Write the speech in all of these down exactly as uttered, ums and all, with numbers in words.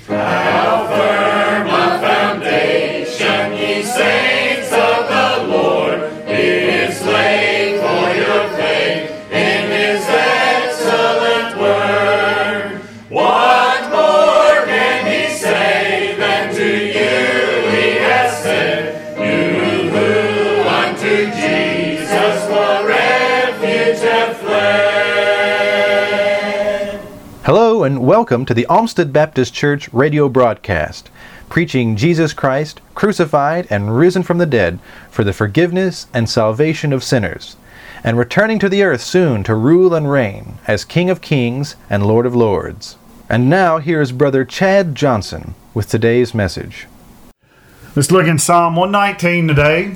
How firm a foundation, ye saints of the Lord, is laid for your faith in his excellent word. What more can he say than to you he has said, you who unto Jesus for refuge have fled? Hello and welcome to the Olmsted Baptist Church radio broadcast, preaching Jesus Christ, crucified and risen from the dead for the forgiveness and salvation of sinners, and returning to the earth soon to rule and reign as King of Kings and Lord of Lords. And now here is Brother Chad Johnson with today's message. Let's look in Psalm one nineteen today.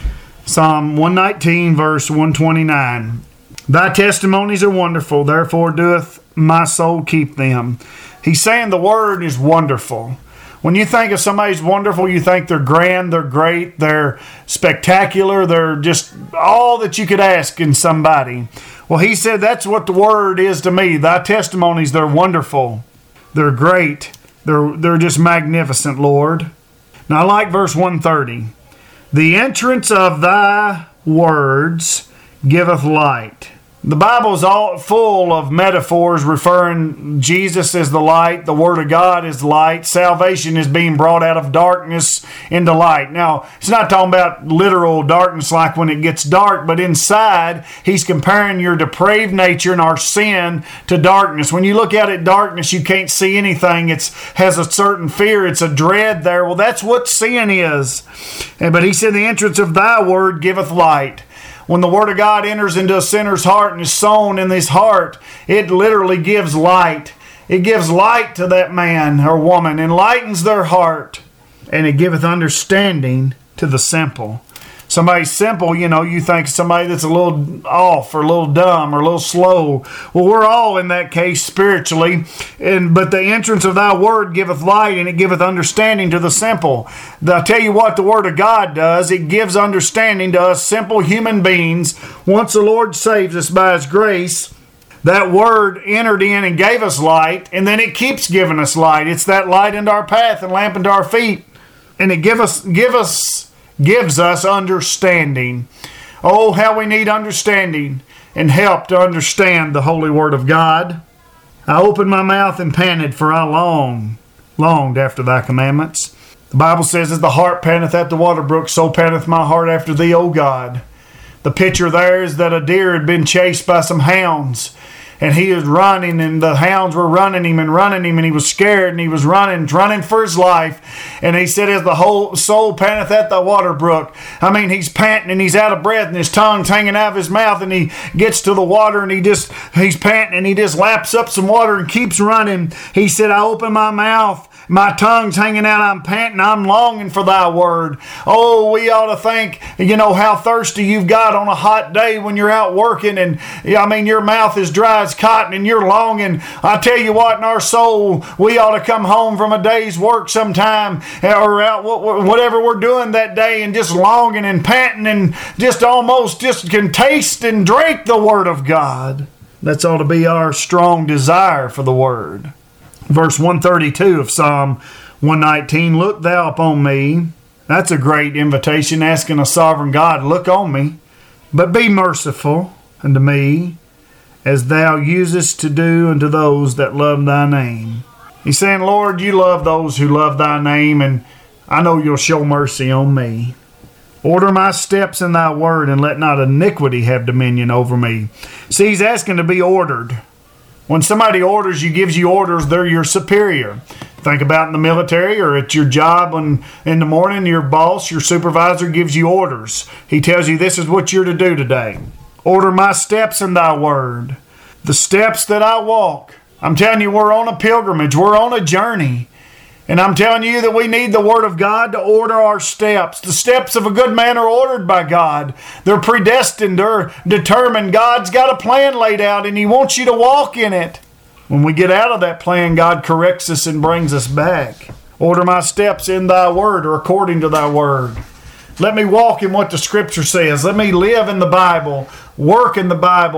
Psalm one nineteen, verse one twenty-nine. Thy testimonies are wonderful, therefore doeth my soul keep them. He's saying the word is wonderful. When you think of somebody's wonderful, you think they're grand, they're great, they're spectacular, they're just all that you could ask in somebody. Well, he said that's what the word is to me. Thy testimonies, they're wonderful, they're great, they're, they're just magnificent, Lord. Now I like verse one thirty. The entrance of thy words giveth light. The Bible is all full of metaphors referring Jesus as the light, the Word of God is light, salvation is being brought out of darkness into light. Now, it's not talking about literal darkness like when it gets dark, but inside, he's comparing your depraved nature and our sin to darkness. When you look out at darkness, you can't see anything. It has a certain fear, it's a dread there. Well, that's what sin is. But he said, the entrance of thy word giveth light. When the Word of God enters into a sinner's heart and is sown in his heart, it literally gives light. It gives light to that man or woman, enlightens their heart, and it giveth understanding to the simple. Somebody simple, you know, you think somebody that's a little off or a little dumb or a little slow. Well, we're all in that case spiritually. And but the entrance of thy word giveth light, and it giveth understanding to the simple. I'll tell you what the word of God does. It gives understanding to us simple human beings. Once the Lord saves us by his grace, that word entered in and gave us light, and then it keeps giving us light. It's that light into our path and lamp into our feet. And it give us give us gives us understanding. Oh, how we need understanding and help to understand the holy word of God. I opened my mouth and panted, for I long, longed after thy commandments. The Bible says, as the hart panteth at the water brook, so panteth my heart after thee, O God. The picture there is that a deer had been chased by some hounds, and he was running, and the hounds were running him and running him, and he was scared, and he was running, running for his life. And he said, as the whole soul panteth at the water brook. I mean, he's panting, and he's out of breath, and his tongue's hanging out of his mouth, and he gets to the water, and he just, he's panting, and he just laps up some water and keeps running. He said, I open my mouth, my tongue's hanging out, I'm panting, I'm longing for thy word. Oh, we ought to think, you know, how thirsty you've got on a hot day when you're out working, and I mean, your mouth is dry as cotton and you're longing. I tell you what, in our soul, we ought to come home from a day's work sometime, or out whatever we're doing that day, and just longing and panting and just almost just can taste and drink the word of God. That's ought to be our strong desire for the word. Verse one thirty-two of Psalm one nineteen, look thou upon me. That's a great invitation, asking a sovereign God, look on me, but be merciful unto me, as thou usest to do unto those that love thy name. He's saying, Lord, you love those who love thy name, and I know you'll show mercy on me. Order my steps in thy word, and let not iniquity have dominion over me. See, he's asking to be ordered. When somebody orders you, gives you orders, they're your superior. Think about in the military or at your job when in the morning, your boss, your supervisor gives you orders. He tells you this is what you're to do today. Order my steps in thy word. The steps that I walk. I'm telling you, we're on a pilgrimage. We're on a journey. And I'm telling you that we need the Word of God to order our steps. The steps of a good man are ordered by God. They're predestined. They're determined. God's got a plan laid out, and He wants you to walk in it. When we get out of that plan, God corrects us and brings us back. Order my steps in thy word, or according to thy word. Let me walk in what the Scripture says. Let me live in the Bible, work in the Bible,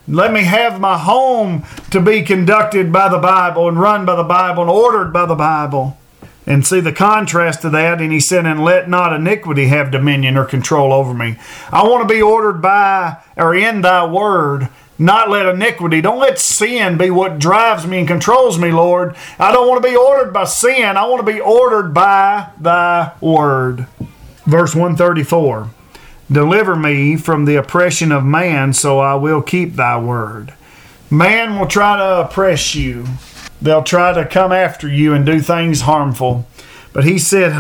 Let me have my home to be conducted by the Bible and run by the Bible and ordered by the Bible. And see the contrast to that, and he said, and let not iniquity have dominion or control over me. I want to be ordered by or in thy word, not let iniquity. Don't let sin be what drives me and controls me, Lord. I don't want to be ordered by sin. I want to be ordered by thy word. Verse one thirty-four. Deliver me from the oppression of man, so I will keep thy word. Man will try to oppress you. They'll try to come after you and do things harmful. But he said,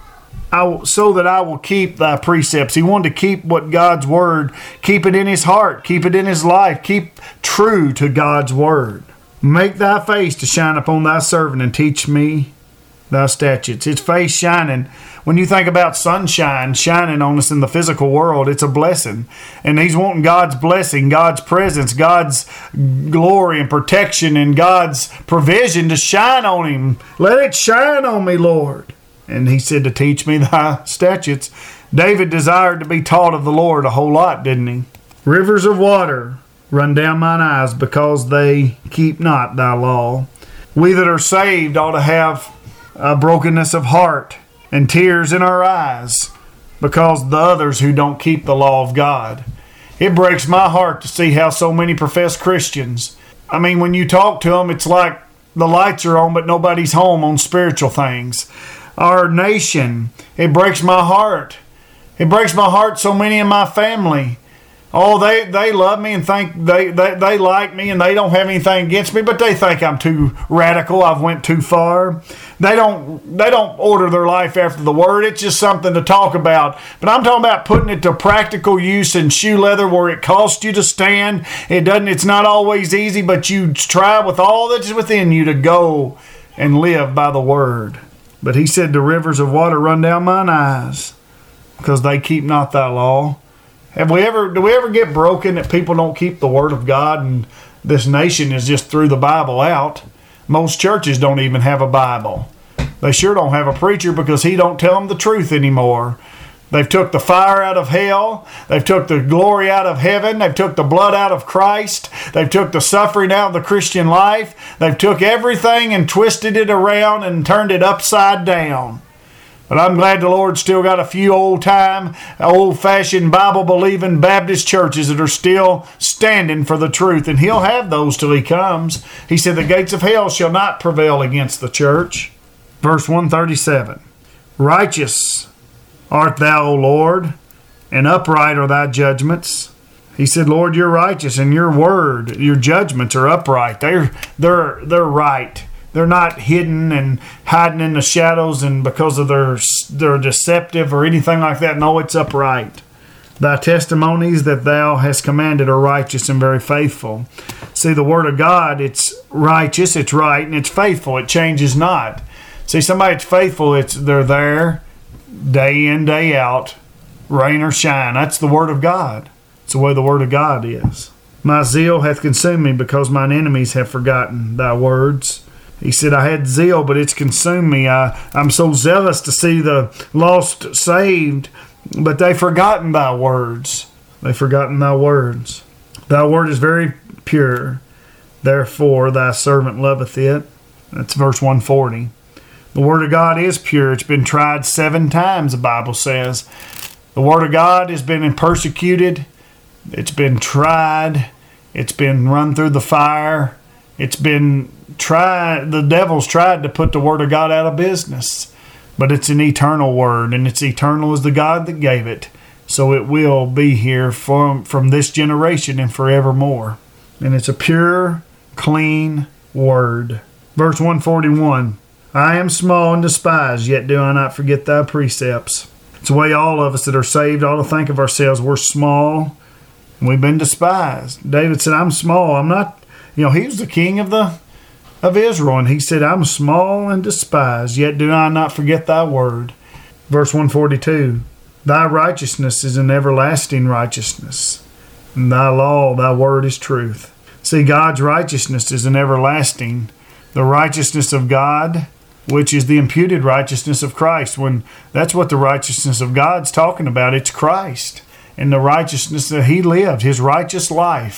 I, so that I will keep thy precepts. He wanted to keep what God's word, keep it in his heart, keep it in his life, keep true to God's word. Make thy face to shine upon thy servant and teach me thy statutes. His face shining. When you think about sunshine shining on us in the physical world, it's a blessing. And he's wanting God's blessing, God's presence, God's glory and protection, and God's provision to shine on him. Let it shine on me, Lord. And he said to teach me thy statutes. David desired to be taught of the Lord a whole lot, didn't he? Rivers of water run down mine eyes because they keep not thy law. We that are saved ought to have a brokenness of heart and tears in our eyes because the others who don't keep the law of God. It breaks my heart to see how so many professed Christians, I mean, when you talk to them, it's like the lights are on but nobody's home on spiritual things. Our nation, it breaks my heart. It breaks my heart so many in my family. Oh, they, they love me and think they, they, they like me and they don't have anything against me, but they think I'm too radical. I've went too far. They don't they don't order their life after the word. It's just something to talk about. But I'm talking about putting it to practical use in shoe leather where it costs you to stand. It doesn't. It's not always easy, but you try with all that's within you to go and live by the word. But he said, the rivers of water run down mine eyes because they keep not thy law. Have we ever, do we ever get broken that people don't keep the word of God and this nation is just threw the Bible out? Most churches don't even have a Bible. They sure don't have a preacher because he don't tell them the truth anymore. They've took the fire out of hell. They've took the glory out of heaven. They've took the blood out of Christ. They've took the suffering out of the Christian life. They've took everything and twisted it around and turned it upside down. But I'm glad the Lord still got a few old-time, old-fashioned, Bible-believing Baptist churches that are still standing for the truth. And he'll have those till he comes. He said, the gates of hell shall not prevail against the church. Verse one thirty-seven. Righteous art thou, O Lord, and upright are thy judgments. He said, Lord, you're righteous, and your word, your judgments are upright. They're, they're, they're right. They're not hidden and hiding in the shadows and because of their they're deceptive or anything like that. No, it's upright. Thy testimonies that thou hast commanded are righteous and very faithful. See, the word of God, it's righteous, it's right, and it's faithful. It changes not. See, somebody that's faithful, it's they're there day in, day out, rain or shine. That's the word of God. It's the way the word of God is. My zeal hath consumed me because mine enemies have forgotten thy words. He said, I had zeal, but it's consumed me. I, I'm so zealous to see the lost saved, but they've forgotten thy words. They've forgotten thy words. Thy word is very pure. Therefore, thy servant loveth it. That's verse one forty. The word of God is pure. It's been tried seven times, the Bible says. The word of God has been persecuted. It's been tried. It's been run through the fire. It's been tried. The devil's tried to put the word of God out of business. But it's an eternal word, and it's eternal as the God that gave it. So it will be here from, from this generation and forevermore. And it's a pure, clean word. Verse one forty-one. I am small and despised, yet do I not forget thy precepts. It's the way all of us that are saved ought to think of ourselves. We're small, and we've been despised. David said, I'm small. I'm not, you know, he was the king of the of Israel, and he said, I'm small and despised, yet do I not forget thy word. Verse one forty-two. Thy righteousness is an everlasting righteousness, and thy law, thy word is truth. See, God's righteousness is an everlasting. The righteousness of God, which is the imputed righteousness of Christ. When that's what the righteousness of God's talking about. It's Christ and the righteousness that he lived, his righteous life.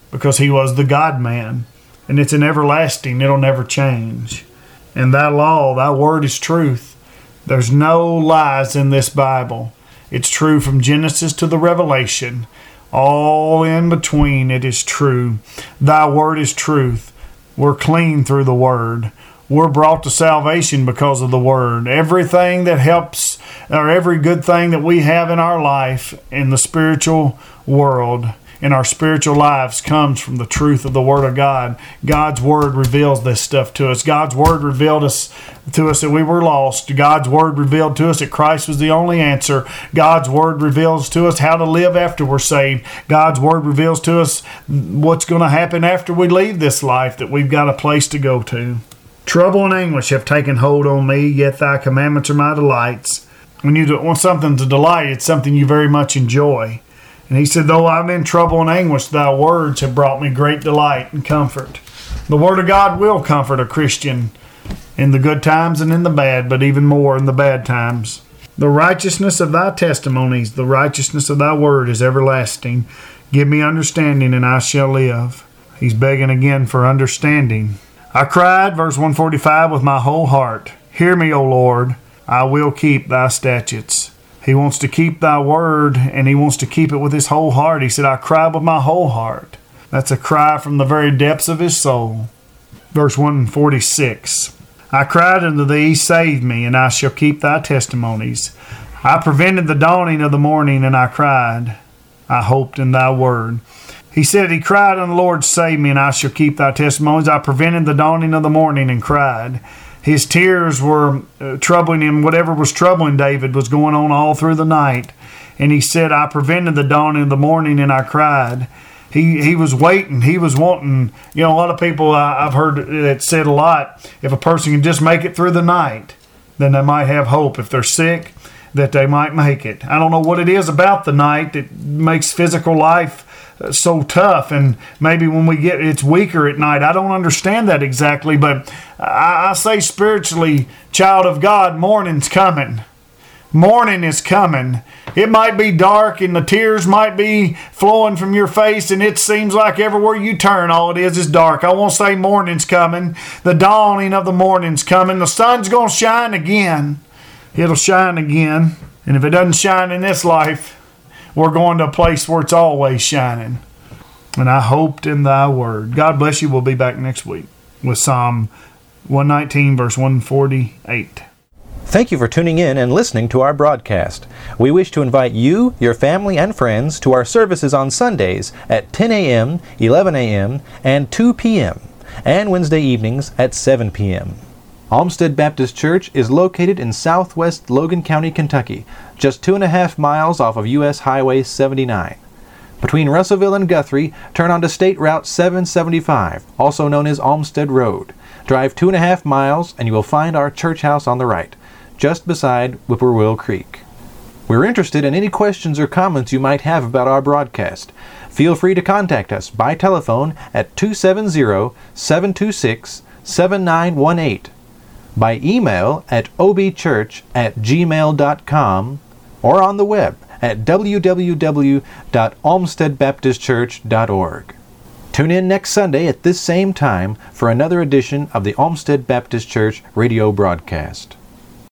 because he was the God-man. And it's an everlasting, it'll never change. And thy law, thy word is truth. There's no lies in this Bible. It's true from Genesis to the Revelation. All in between it is true. Thy word is truth. We're clean through the word. We're brought to salvation because of the word. Everything that helps, or every good thing that we have in our life, in the spiritual world, in our spiritual lives, comes from the truth of the Word of God. God's Word reveals this stuff to us. God's Word revealed us to us that we were lost. God's Word revealed to us that Christ was the only answer. God's Word reveals to us how to live after we're saved. God's Word reveals to us what's going to happen after we leave this life, that we've got a place to go to. Trouble and anguish have taken hold on me, yet thy commandments are my delights. When you want something to delight, it's something you very much enjoy. And he said, though I'm in trouble and anguish, thy words have brought me great delight and comfort. The Word of God will comfort a Christian in the good times and in the bad, but even more in the bad times. The righteousness of thy testimonies, the righteousness of thy word is everlasting. Give me understanding, and I shall live. He's begging again for understanding. I cried, verse one forty-five, with my whole heart. Hear me, O Lord, I will keep thy statutes. He wants to keep thy word, and he wants to keep it with his whole heart. He said, I cried with my whole heart. That's a cry from the very depths of his soul. Verse one forty-six. I cried unto thee, save me, and I shall keep thy testimonies. I prevented the dawning of the morning, and I cried. I hoped in thy word. He said, he cried unto the Lord, save me, and I shall keep thy testimonies. I prevented the dawning of the morning and cried. His tears were uh, troubling him. Whatever was troubling David was going on all through the night. And he said, I prevented the dawning of the morning and I cried. He he was waiting. He was wanting. You know, a lot of people uh, I've heard that said a lot, if a person can just make it through the night, then they might have hope. If they're sick, that they might make it. I don't know what it is about the night that makes physical life so tough, and maybe when we get it's weaker at night. I don't understand that exactly, but I, I say spiritually, child of God, morning's coming. Morning is coming. It might be dark and the tears might be flowing from your face, and it seems like everywhere you turn all it is is dark. I won't say morning's coming. The dawning of the morning's coming. The sun's going to shine again. It'll shine again. And if it doesn't shine in this life, we're going to a place where it's always shining. And I hoped in thy word. God bless you. We'll be back next week with Psalm one nineteen, verse one forty-eight. Thank you for tuning in and listening to our broadcast. We wish to invite you, your family, and friends to our services on Sundays at ten a.m., eleven a.m., and two p.m., and Wednesday evenings at seven p.m. Olmsted Baptist Church is located in southwest Logan County, Kentucky, just two and a half miles off of U S Highway seventy-nine. Between Russellville and Guthrie, turn onto State Route seven seventy-five, also known as Olmsted Road. Drive two and a half miles and you will find our church house on the right, just beside Whippoorwill Creek. We're interested in any questions or comments you might have about our broadcast. Feel free to contact us by telephone at two seven zero, seven two six, seven nine one eight. By email at obchurch at gmail dot com, or on the web at w w w dot olmsted baptist church dot org. Tune in next Sunday at this same time for another edition of the Olmsted Baptist Church radio broadcast.